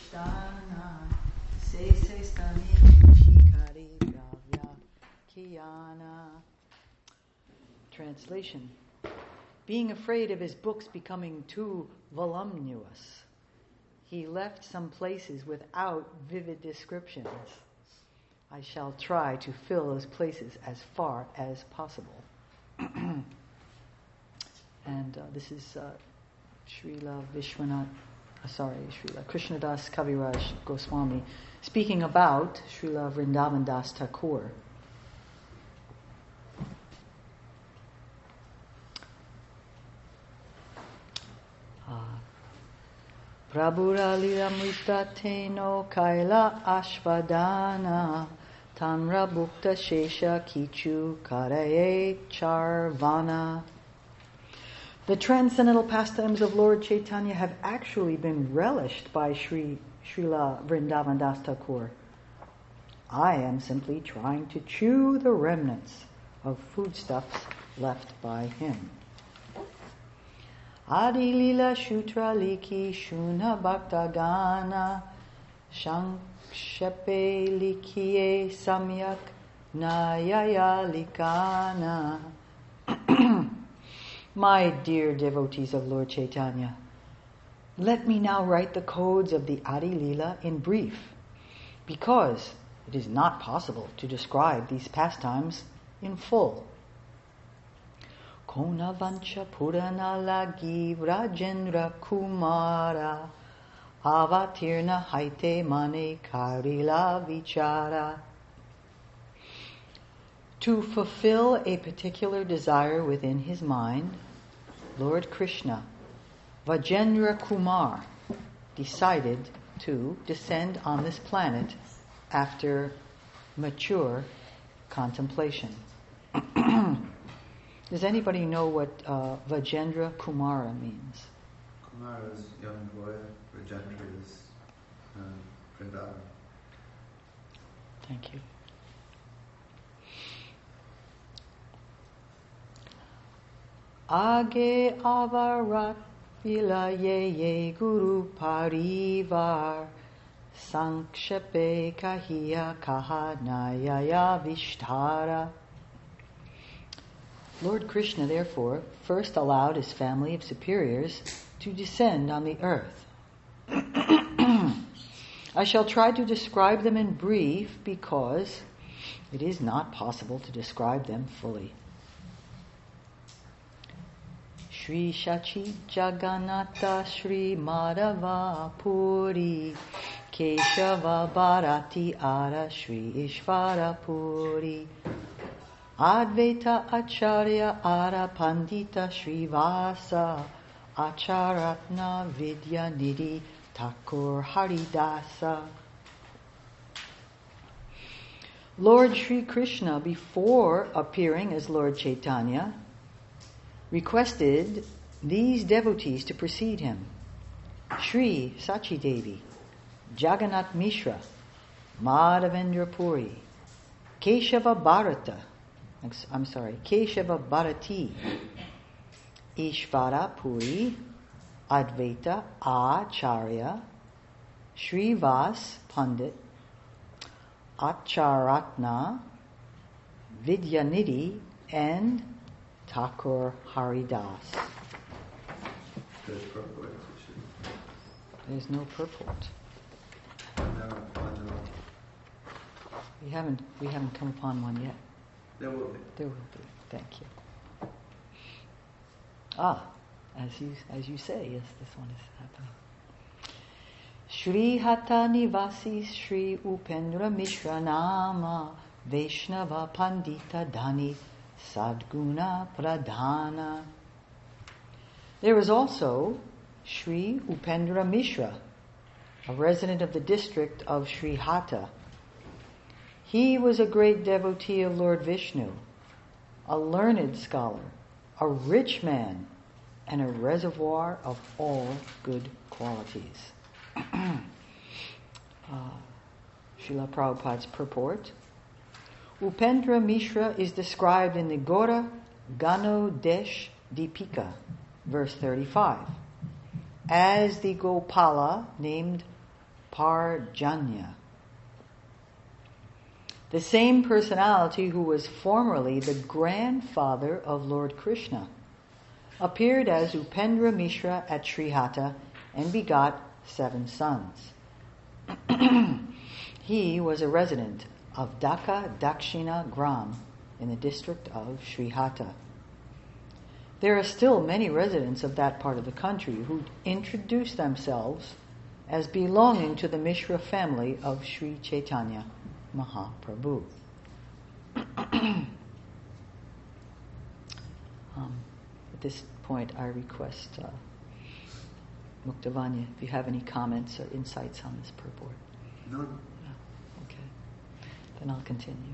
Krishtana Se Stani Shikari Bhavya Kiyana. Translation. Being afraid of his books becoming too voluminous, he left some places without vivid descriptions. I shall try to fill those places as far as possible. And this is Srila Krishnadas Kaviraj Goswami speaking about Srila Vrindavan Das Thakur. Prabhura lila mrita teno kaila ashvadana tamra bhukta shesha kichu karaye charvana. The transcendental pastimes of Lord Chaitanya have actually been relished by Srila Vrindavan Das Thakur. I am simply trying to chew the remnants of foodstuffs left by him. Adi lila shutra liki shuna bhakta gana shangshape likiye samyak nayaya likana. My dear devotees of Lord Chaitanya, let me now write the codes of the Adi Lila in brief, because it is not possible to describe these pastimes in full. Kona vancha purana lagi vrajendra kumara avatirna haite mane karila vichara. To fulfill a particular desire within his mind, Lord Krishna, Vajendra Kumar, decided to descend on this planet after mature contemplation. Does anybody know what Vajendra Kumara means? Kumara is young boy, Vajendra is Vrindavan. Thank you. Age avarat vila ye guru parivar sankshape kahiya kahanayaya vishtara. Lord Krishna, therefore, first allowed his family of superiors to descend on the earth. I shall try to describe them in brief because it is not possible to describe them fully. Shri Shachi Jagannatha Shri Madhava Puri Keshava Bharati Ara Shri Ishvara Puri Advaita Acharya Ara Pandita Srivasa Acharatna Vidya Nidhi Thakur Haridasa. Lord Sri Krishna, before appearing as Lord Chaitanya, requested these devotees to precede him: Shri Sachi Devi, Jagannath Mishra, Madhavendra Puri, Keshava Bharati, Ishvara Puri, Advaita Acharya, Srivas Pandit, Acharatna, Vidyanidhi, and Thakur Haridas. There's no purport. We haven't come upon one yet. There will be. There will be. Thank you. As you say, yes, this one is happening. Shri Hatha Nivasi Shri Upendra Mishra Nama Vaishnava Pandita Dhani Sadguna Pradhana. There is also Shri Upendra Mishra, a resident of the district of Shri Hatha. He was a great devotee of Lord Vishnu, a learned scholar, a rich man, and a reservoir of all good qualities. Srila Prabhupada's purport. Upendra Mishra is described in the Gora Gano Desh Deepika, verse 35, as the Gopala named Parjanya. The same personality who was formerly the grandfather of Lord Krishna appeared as Upendra Mishra at Srihata and begot 7 sons. He was a resident of Dhaka Dakshina Gram in the district of Srihata. There are still many residents of that part of the country who introduce themselves as belonging to the Mishra family of Sri Chaitanya Mahaprabhu. At this point, I request Muktavanya, if you have any comments or insights on this purport. No. Okay. Then I'll continue.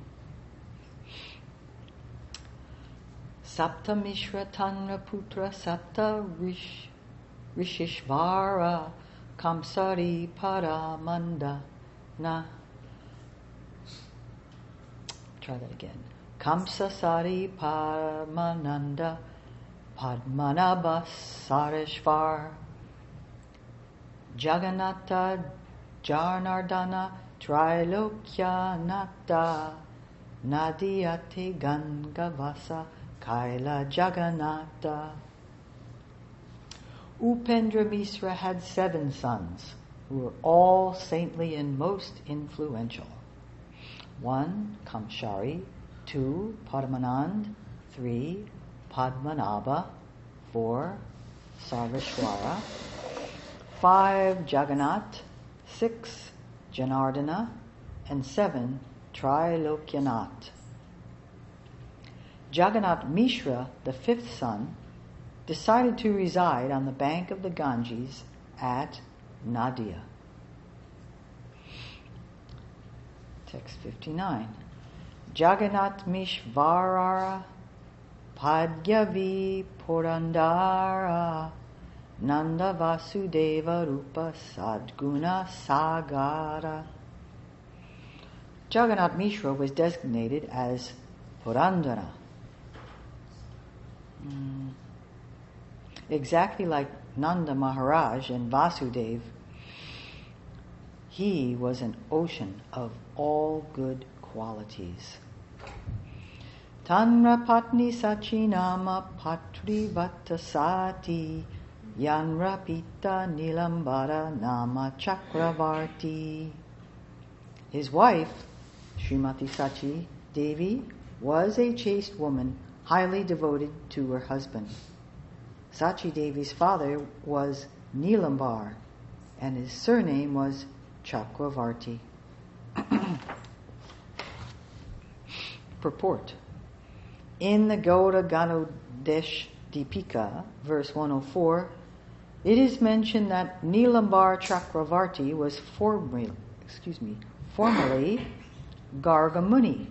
Sapta Mishra Tanra Putra Sapta Rishishvara Kamsari Paramanda Na. Try that again. Kamsasari Paramananda Padmanabha Sareshvar Jagannatha Janardana Trilokyanata Nadiyate Gangavasa Kaila Jagannatha. Upendra Mishra had 7 sons who were all saintly and most influential. 1. Kamshari, 2. Padmanand, 3. Padmanabha, 4. Sarveshwara, 5. Jagannath, 6. Janardana, and 7. Trilokyanath. Jagannath Mishra, the 5th son, decided to reside on the bank of the Ganges at Nadia. Text 59. Jagannath Mishvarara Padyavi Purandara Nanda Vasudeva Rupa Sadguna Sagara. Jagannath Mishra was designated as Purandara. Exactly like Nanda Maharaj and Vasudeva, he was an ocean of all good qualities. Tanra Patni Sachinama Patri Vattasati Yanra Pita Nilambara Nama Chakravarti. His wife, Srimati Sachi Devi, was a chaste woman, highly devoted to her husband. Sachi Devi's father was Nilambar, and his surname was Chakravarti. Purport. In the Gaura Ganodesh Deepika, verse 104, it is mentioned that Nilambar Chakravarti was formerly Gargamuni.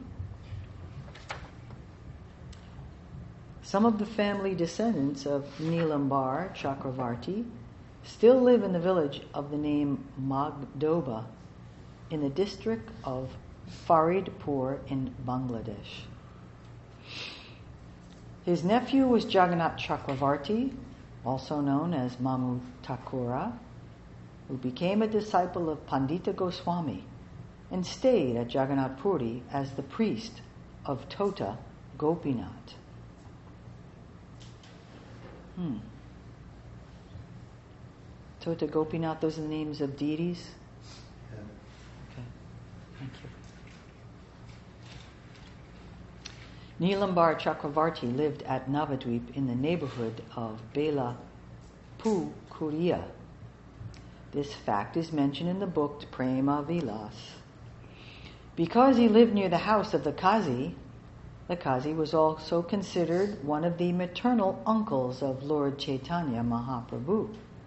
Some of the family descendants of Nilambar Chakravarti still live in the village of the name Magdoba in the district of Faridpur in Bangladesh. His nephew was Jagannath Chakravarti, also known as Mamu Thakura, who became a disciple of Pandita Goswami and stayed at Jagannath Puri as the priest of Tota Gopinath. Tota Gopinath, those are the names of deities? Yeah. Okay, thank you. Nilambar Chakravarti lived at Navadvip in the neighborhood of Bela Pukuria. This fact is mentioned in the book Prema Vilas. Because he lived near the house of the Kazi was also considered one of the maternal uncles of Lord Chaitanya Mahaprabhu.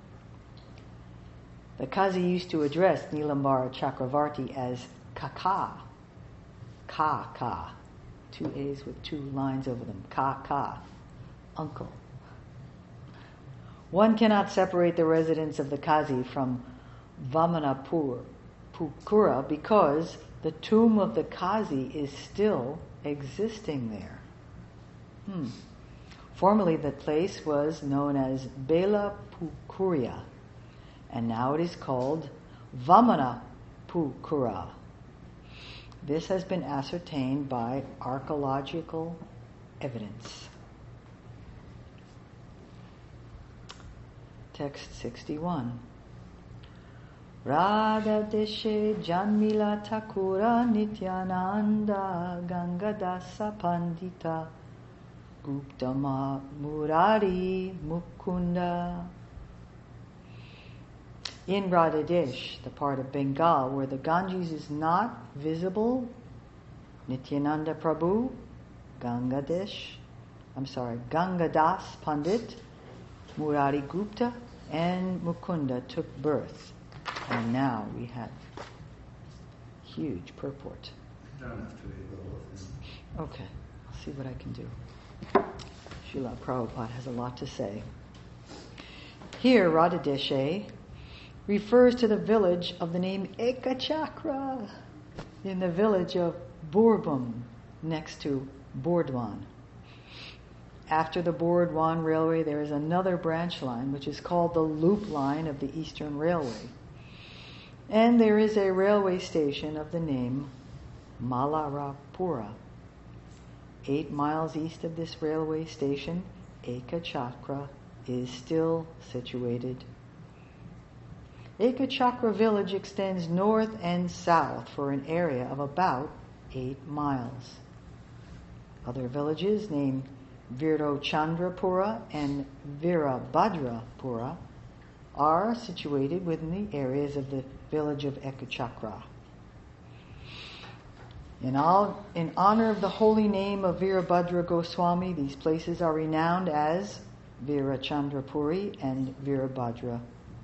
The Kazi used to address Nilambar Chakravarti as Kaka. Ka. 2 A's with 2 lines over them. Ka. Uncle. One cannot separate the residence of the Kazi from Vamanapura because the tomb of the Kazi is still existing there. Formerly the place was known as Bela Pukuria, and now it is called Vamana Pukura. This has been ascertained by archaeological evidence. Text 61. Radha Deshe Janmila Thakura Nityananda Gangadasa Pandita Guptama Murari Mukunda. In Radhadesh, the part of Bengal where the Ganges is not visible, Nityananda Prabhu, Gangadas Pandit, Murari Gupta, and Mukunda took birth. And now we have huge purport. You don't have to read the whole thing. Okay, I'll see what I can do. Srila Prabhupada has a lot to say. Here, Radhadeshe refers to the village of the name Ekachakra in the village of Bourbon next to Burdwan. After the Burdwan Railway, there is another branch line which is called the Loop Line of the Eastern Railway. And there is a railway station of the name Malarapura. 8 miles east of this railway station, Ekachakra is still situated. Ekachakra village extends north and south for an area of about 8 miles. Other villages named Virochandrapura and Virabhadrapura are situated within the areas of the village of Ekachakra. In honor of the holy name of Virabhadra Goswami, these places are renowned as Virachandrapuri and Virabhadrapuri.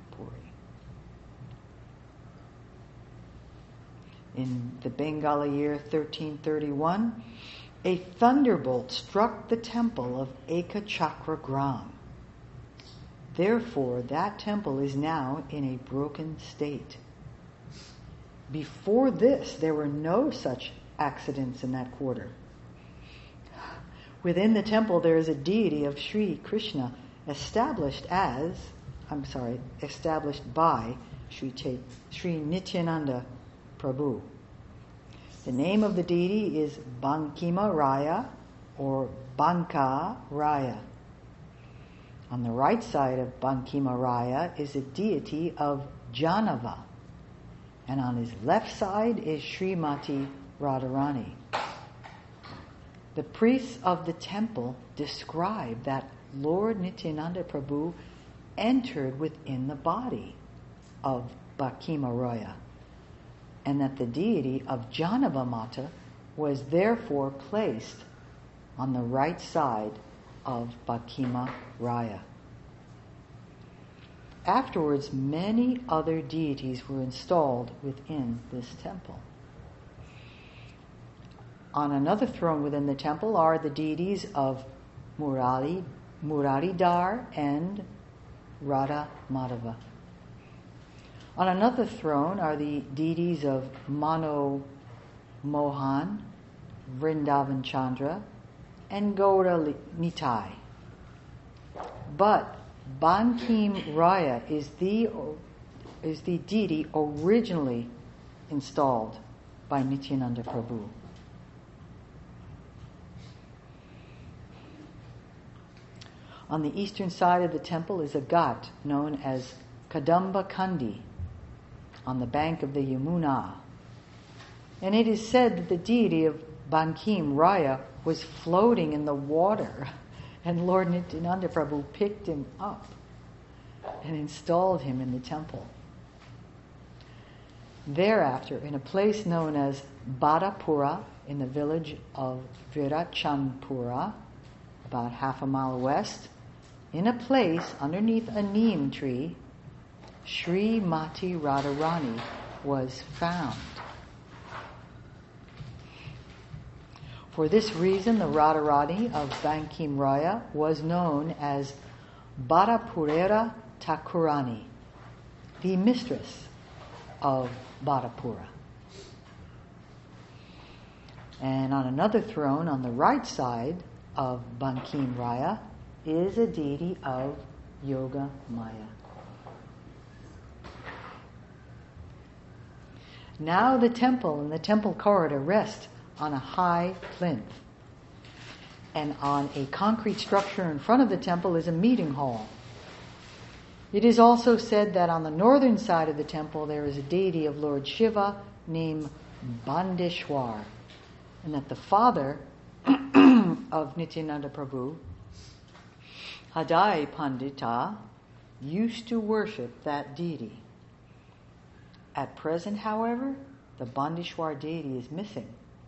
In the Bengali year 1331, a thunderbolt struck the temple of Ekachakra Gram. Therefore, that temple is now in a broken state. Before this, there were no such accidents in that quarter. Within the temple, there is a deity of Sri Krishna established by Sri Nityananda Prabhu. The name of the deity is Bankima Raya or Banka Raya. On the right side of Bankima Raya is a deity of Janava, and on his left side is Srimati Radharani. The priests of the temple describe that Lord Nityananda Prabhu entered within the body of Bankima Raya, and that the deity of Janava Mata was therefore placed on the right side of Bankima Raya. Afterwards, many other deities were installed within this temple. On another throne within the temple are the deities of Muraridhar and Radha Madhava. On another throne are the deities of Mano Mohan, Vrindavan Chandra, and Gaura Nitai. But Bankim Raya is the deity originally installed by Nityananda Prabhu. On the eastern side of the temple is a ghat known as Kadamba Kandi on the bank of the Yamuna. And it is said that the deity of Bankim Raya was floating in the water, and Lord Nityananda Prabhu picked him up and installed him in the temple. Thereafter, in a place known as Badapura, in the village of Virachanpura, about half a mile west, in a place underneath a neem tree, Sri Mati Radharani was found. For this reason, the Radharani of Bankim Raya was known as Badapurera Thakurani, the mistress of Badapura. And on another throne on the right side of Bankim Raya is a deity of Yoga Maya. Now the temple and the temple corridor rest on a high plinth. And on a concrete structure in front of the temple is a meeting hall. It is also said that on the northern side of the temple there is a deity of Lord Shiva named Bandeshwar, and that the father of Nityananda Prabhu, Hadai Pandita, used to worship that deity. At present, however, the Bandeshwar deity is missing.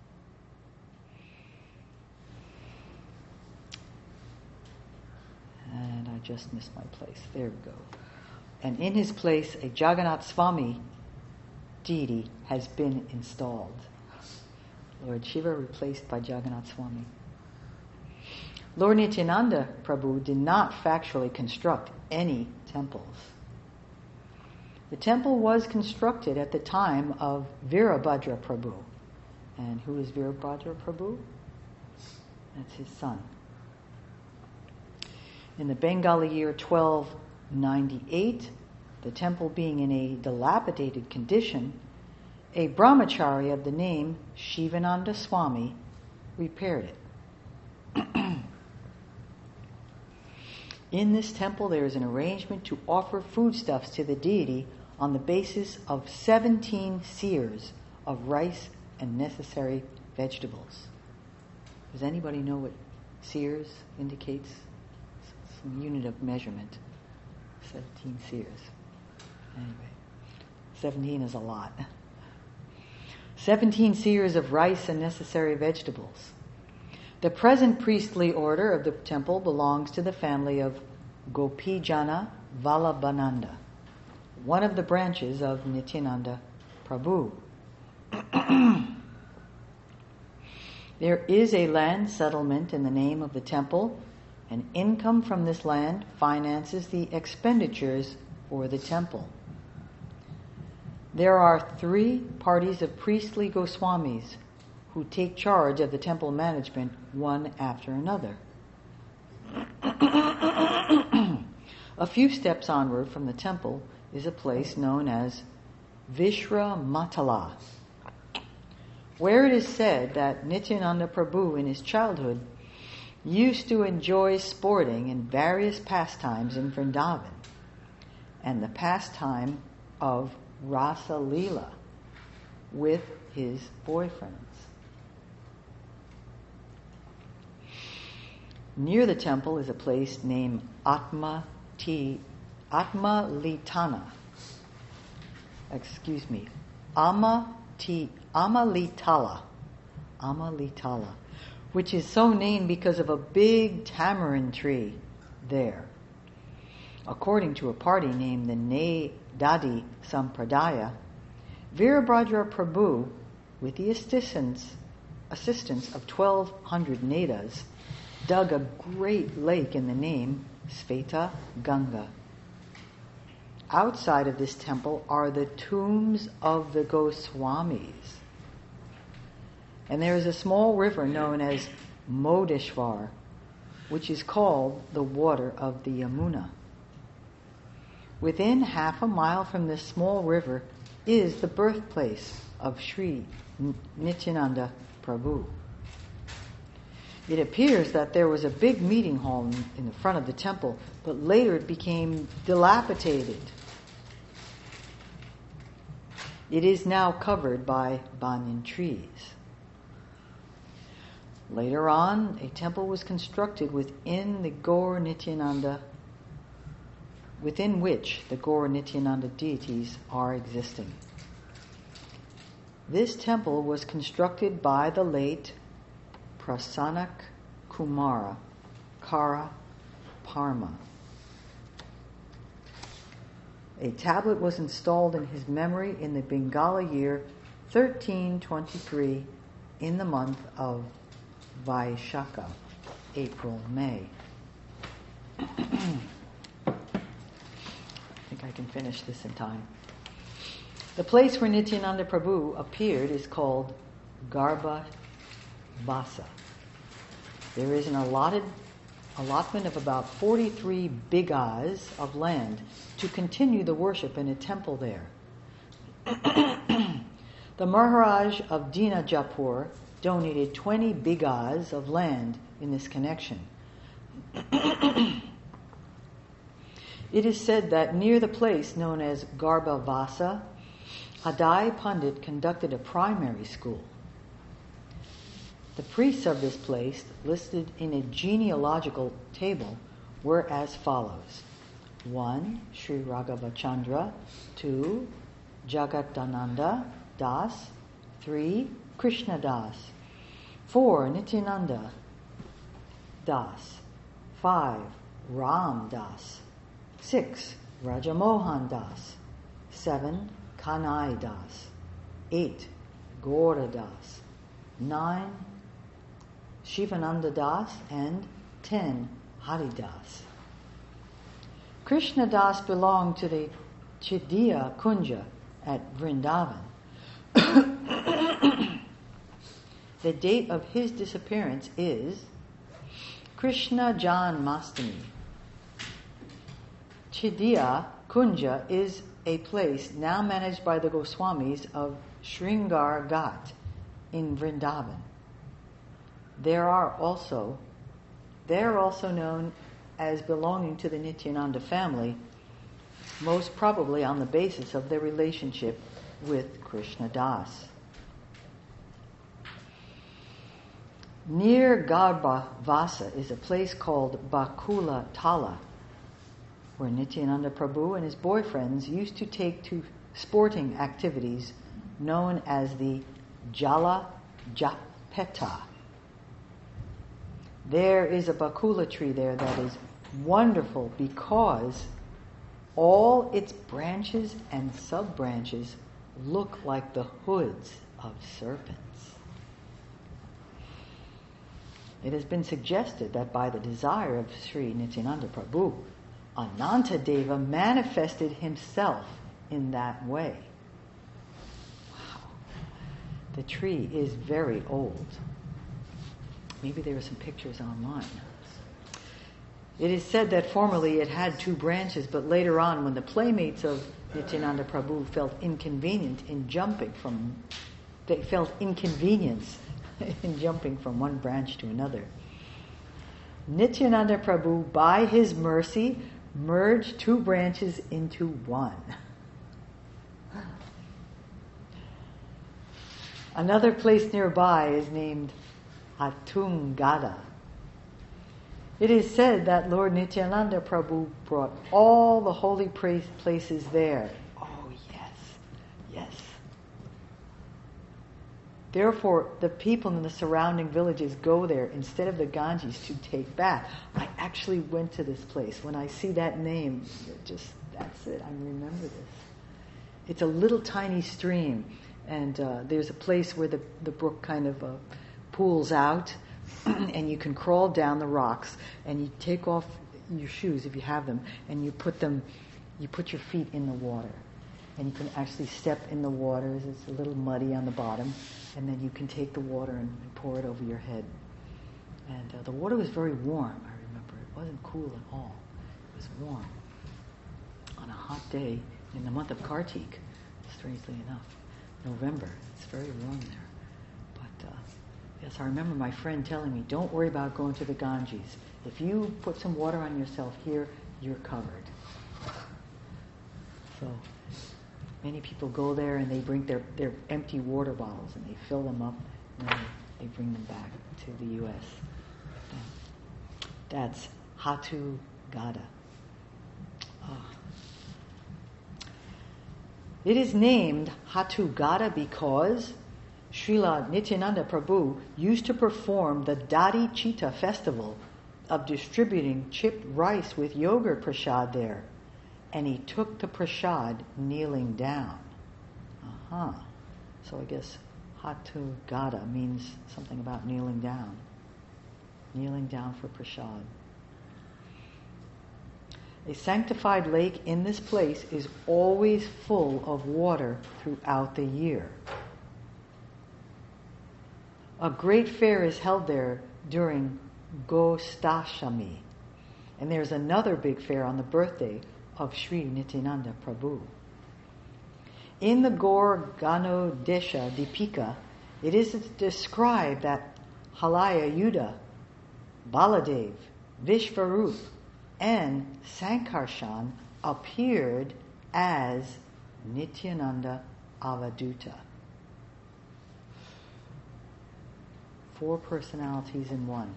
And I just missed my place. There we go. And in his place, a Jagannath Swami deity has been installed. Lord Shiva replaced by Jagannath Swami. Lord Nityananda Prabhu did not factually construct any temples. The temple was constructed at the time of Virabhadra Prabhu. And who is Virabhadra Prabhu? That's his son. In the Bengali year 1298, the temple being in a dilapidated condition, a brahmachari of the name Shivananda Swami repaired it. In this temple there is an arrangement to offer foodstuffs to the deity on the basis of 17 seers of rice and necessary vegetables. Does anybody know what seers indicates? Some unit of measurement. 17 seers. Anyway, 17 is a lot. 17 seers of rice and necessary vegetables. The present priestly order of the temple belongs to the family of Gopijana Vallabhananda, one of the branches of Nityananda Prabhu. There is a land settlement in the name of the temple, and income from this land finances the expenditures for the temple. There are 3 parties of priestly Goswamis who take charge of the temple management one after another. A few steps onward from the temple is a place known as Vishramatala, where it is said that Nityananda Prabhu in his childhood used to enjoy sporting in various pastimes in Vrindavan, and the pastime of Rasa Leela with his boyfriends. Near the temple is a place named Atmalitana. Amalitala, which is so named because of a big tamarind tree there. According to a party named the Nedadi Sampradaya, Virabhadra Prabhu, with the assistance of 1,200 Nedas, dug a great lake in the name Sveta Ganga. Outside of this temple are the tombs of the Goswamis. And there is a small river known as Modeshwar, which is called the water of the Yamuna. Within half a mile from this small river is the birthplace of Sri Nityananda Prabhu. It appears that there was a big meeting hall in the front of the temple, but later it became dilapidated. It is now covered by banyan trees. Later on, a temple was constructed within which the Gaur Nityananda deities are existing. This temple was constructed by the late Prasannak Kumara Kara Parma. A tablet was installed in his memory in the Bengali year 1323 in the month of Vaishakha, April-May. I think I can finish this in time. The place where Nityananda Prabhu appeared is called Garbha Vasa. There is an allotment of about 43 bighas of land to continue the worship in a temple there. The Maharaj of Dinajapur donated 20 bighas of land in this connection. It is said that near the place known as Garbhavasa, Adai Pandit conducted a primary school. The priests of this place, listed in a genealogical table, were as follows. 1. Sri Raghavachandra. 2. Jagadananda Das. 3. Krishna Das. 4. Nityananda Das. 5. Ram Das. 6. Rajamohan Das. 7. Kanai Das. 8. Gaura Das. 9. Shivananda Das. And 10. Haridas. Krishna Das belonged to the Chidiya Kunja at Vrindavan. The date of his disappearance is Krishna Janmastami. Chidiya Kunja is a place now managed by the Goswamis of Sringar Ghat in Vrindavan. They are also known as belonging to the Nityananda family, most probably on the basis of their relationship with Krishna Das. Near Garbhavasa is a place called Bakula Tala, where Nityananda Prabhu and his boyfriends used to take to sporting activities known as the Jala Japeta. There is a Bakula tree there that is wonderful because all its branches and sub-branches look like the hoods of serpents. It has been suggested that by the desire of Sri Nityananda Prabhu, Anantadeva manifested himself in that way. Wow. The tree is very old. Maybe there are some pictures online. It is said that formerly it had 2 branches, but later on, when the playmates of Nityananda Prabhu felt inconvenience in jumping from one branch to another, Nityananda Prabhu, by his mercy, merged 2 branches into one. Another place nearby is named Atungada. It is said that Lord Nityananda Prabhu brought all the holy places there. Oh, yes. Therefore, the people in the surrounding villages go there instead of the Ganges to take bath. I actually went to this place. When I see that name, that's it. I remember this. It's a little tiny stream, and there's a place where the brook kind of pools out, and you can crawl down the rocks, and you take off your shoes if you have them, and you put your feet in the water, and you can actually step in the water. It's a little muddy on the bottom, and then you can take the water and pour it over your head. And the water was very warm, I remember. It wasn't cool at all. It was warm. On a hot day in the month of Kartik, strangely enough, November, it's very warm there. Yes, I remember my friend telling me, don't worry about going to the Ganges. If you put some water on yourself here, you're covered. So many people go there and they bring their empty water bottles and they fill them up and then they bring them back to the U.S. That's Hatu Gada. It is named Hatu Gada because Srila Nityananda Prabhu used to perform the Dadi Chita festival of distributing chipped rice with yogurt prasad there. And he took the prasad kneeling down. So I guess Hatu Gada means something about kneeling down. Kneeling down for prasad. A sanctified lake in this place is always full of water throughout the year. A great fair is held there during Gostashami. And there's another big fair on the birthday of Sri Nityananda Prabhu. In the Gaur Ganodesha Deepika, it is described that Halaya Yuddha, Baladev, Vishvarup, and Sankarshan appeared as Nityananda Avaduta. 4 personalities in one.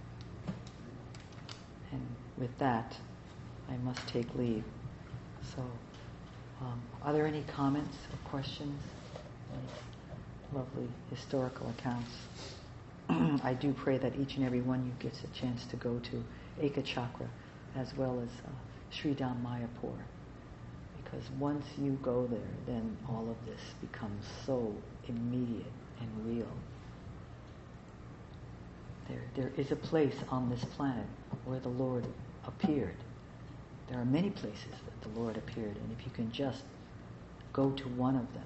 And with that, I must take leave. So, are there any comments or questions? Any lovely historical accounts. I do pray that each and every one of you gets a chance to go to Ekachakra as well as Sri Dham Mayapur. Because once you go there, then all of this becomes so immediate and real. There is a place on this planet where the Lord appeared. There are many places that the Lord appeared, and if you can just go to one of them,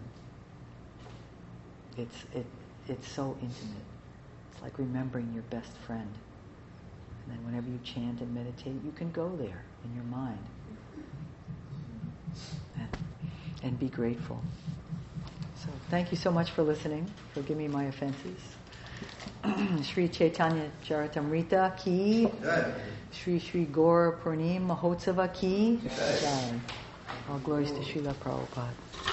it's so intimate. It's like remembering your best friend. And then whenever you chant and meditate, you can go there in your mind and be grateful. So thank you so much for listening. Forgive me my offenses. Sri Chaitanya Charitamrita ki, Sri Sri Gaur Purnim Mahotsava ki, Jai. All glories to Srila Prabhupada.